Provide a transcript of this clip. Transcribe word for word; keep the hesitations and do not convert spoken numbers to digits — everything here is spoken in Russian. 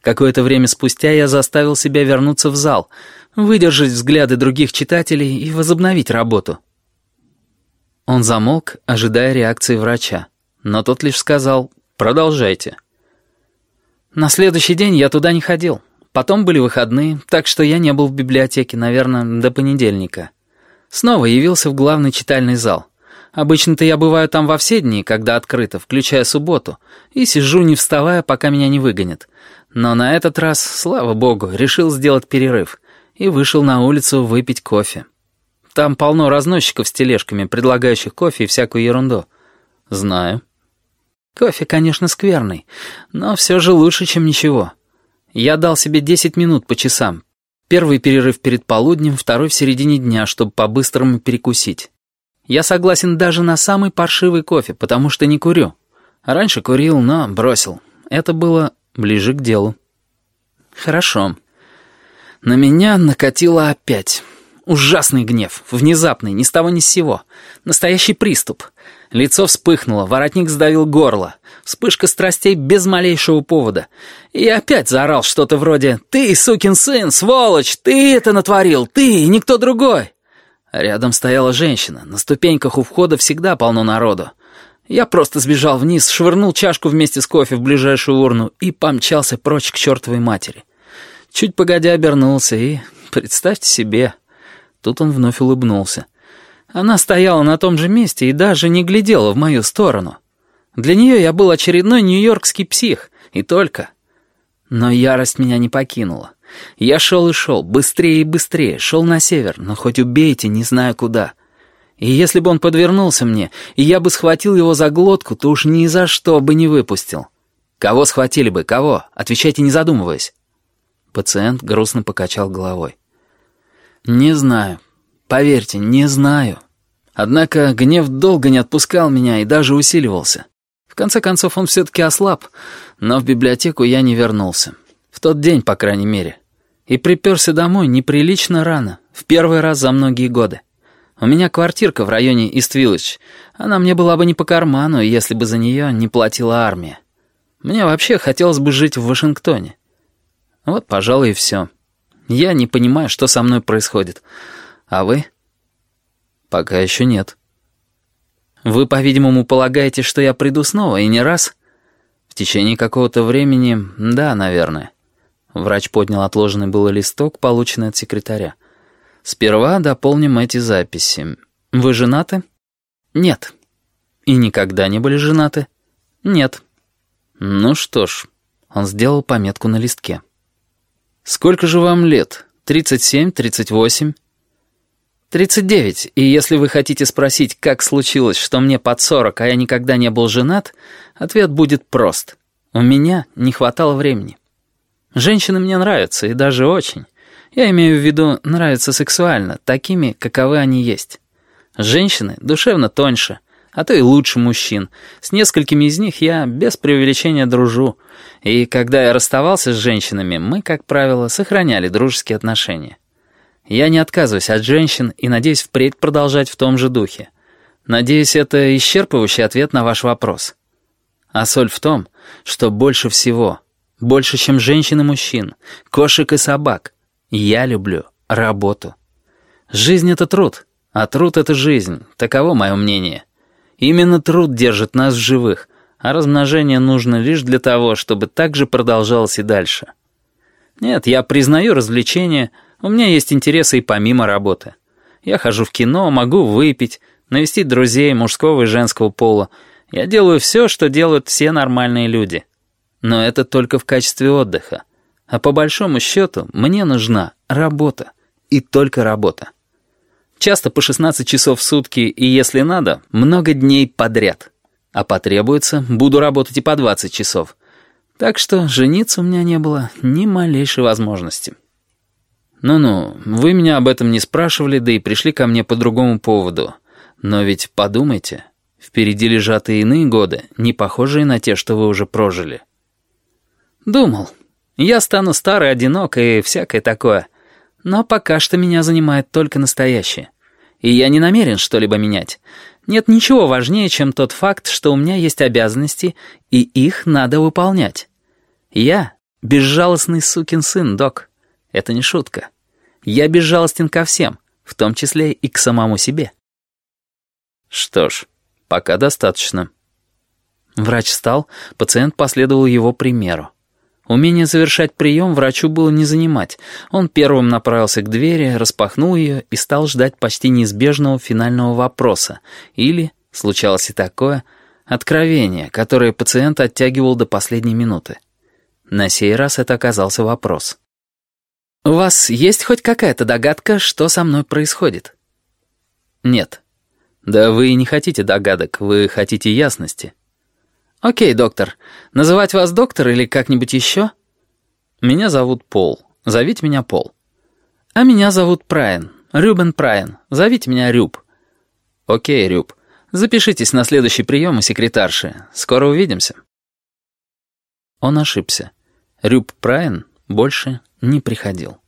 Какое-то время спустя я заставил себя вернуться в зал, выдержать взгляды других читателей и возобновить работу. Он замолк, ожидая реакции врача, но тот лишь сказал «Продолжайте». На следующий день я туда не ходил. Потом были выходные, так что я не был в библиотеке, наверное, до понедельника. Снова явился в главный читальный зал. Обычно-то я бываю там во все дни, когда открыто, включая субботу, и сижу не вставая, пока меня не выгонят. Но на этот раз, слава богу, решил сделать перерыв и вышел на улицу выпить кофе. Там полно разносчиков с тележками, предлагающих кофе и всякую ерунду. Знаю. Кофе, конечно, скверный, но все же лучше, чем ничего. Я дал себе десять минут по часам. Первый перерыв перед полуднем, второй в середине дня, чтобы по-быстрому перекусить. Я согласен даже на самый паршивый кофе, потому что не курю. Раньше курил, но бросил. Это было ближе к делу. Хорошо. На меня накатило опять. Ужасный гнев, внезапный, ни с того ни с сего. Настоящий приступ. Лицо вспыхнуло, воротник сдавил горло. Вспышка страстей без малейшего повода. И я опять заорал что-то вроде «Ты, сукин сын, сволочь, ты это натворил, ты и никто другой!» Рядом стояла женщина. На ступеньках у входа всегда полно народу. Я просто сбежал вниз, швырнул чашку вместе с кофе в ближайшую урну и помчался прочь к чертовой матери. Чуть погодя обернулся и, представьте себе... Тут он вновь улыбнулся. Она стояла на том же месте и даже не глядела в мою сторону. Для нее я был очередной нью-йоркский псих, и только. Но ярость меня не покинула. Я шел и шел, быстрее и быстрее, шел на север, но хоть убейте, не знаю куда. И если бы он подвернулся мне, и я бы схватил его за глотку, то уж ни за что бы не выпустил. Кого схватили бы, кого? Отвечайте, не задумываясь. Пациент грустно покачал головой. «Не знаю. Поверьте, не знаю. Однако гнев долго не отпускал меня и даже усиливался. В конце концов, он все-таки ослаб, но в библиотеку я не вернулся. В тот день, по крайней мере. И приперся домой неприлично рано, в первый раз за многие годы. У меня квартирка в районе Ист-Виллидж. Она мне была бы не по карману, если бы за нее не платила армия. Мне вообще хотелось бы жить в Вашингтоне. Вот, пожалуй, и все. Я не понимаю, что со мной происходит. А вы? Пока еще нет. Вы, по-видимому, полагаете, что я приду снова, и не раз? В течение какого-то времени, да, наверное. Врач поднял отложенный было листок, полученный от секретаря. Сперва дополним эти записи. Вы женаты? Нет. И никогда не были женаты? Нет. Ну что ж, он сделал пометку на листке. «Сколько же вам лет? тридцать семь, тридцать восемь?» «тридцать девять, и если вы хотите спросить, как случилось, что мне под сорок, а я никогда не был женат, ответ будет прост. У меня не хватало времени. Женщины мне нравятся, и даже очень. Я имею в виду, нравятся сексуально, такими, каковы они есть. Женщины душевно тоньше, а то и лучше мужчин. С несколькими из них я без преувеличения дружу. И когда я расставался с женщинами, мы, как правило, сохраняли дружеские отношения. Я не отказываюсь от женщин и надеюсь впредь продолжать в том же духе. Надеюсь, это исчерпывающий ответ на ваш вопрос. А соль в том, что больше всего, больше, чем женщин и мужчин, кошек и собак, я люблю работу. Жизнь — это труд, а труд — это жизнь, таково мое мнение. Именно труд держит нас в живых, а размножение нужно лишь для того, чтобы так же продолжалось и дальше. Нет, я признаю развлечения, у меня есть интересы и помимо работы. Я хожу в кино, могу выпить, навестить друзей мужского и женского пола. Я делаю все, что делают все нормальные люди. Но это только в качестве отдыха. А по большому счету мне нужна работа. И только работа. Часто по шестнадцать часов в сутки и, если надо, много дней подряд. А потребуется, буду работать и по двадцать часов. Так что жениться у меня не было ни малейшей возможности. Ну-ну, вы меня об этом не спрашивали, да и пришли ко мне по другому поводу. Но ведь подумайте, впереди лежат и иные годы, не похожие на те, что вы уже прожили. Думал. Я стану стар и одинок и всякое такое. Но пока что меня занимает только настоящее. И я не намерен что-либо менять. Нет ничего важнее, чем тот факт, что у меня есть обязанности, и их надо выполнять. Я безжалостный сукин сын, док. Это не шутка. Я безжалостен ко всем, в том числе и к самому себе». «Что ж, пока достаточно». Врач встал, пациент последовал его примеру. Умение завершать прием врачу было не занимать. Он первым направился к двери, распахнул ее и стал ждать почти неизбежного финального вопроса. Или, случалось и такое, откровения, которое пациент оттягивал до последней минуты. На сей раз это оказался вопрос. «У вас есть хоть какая-то догадка, что со мной происходит?» «Нет». «Да вы и не хотите догадок, вы хотите ясности». «Окей, доктор. Называть вас доктор или как-нибудь еще?» «Меня зовут Пол. Зовите меня Пол». «А меня зовут Прайан. Рюбен Прайан. Зовите меня Рюб». «Окей, Рюб. Запишитесь на следующий прием у секретарши. Скоро увидимся». Он ошибся. Рюб Прайан больше не приходил.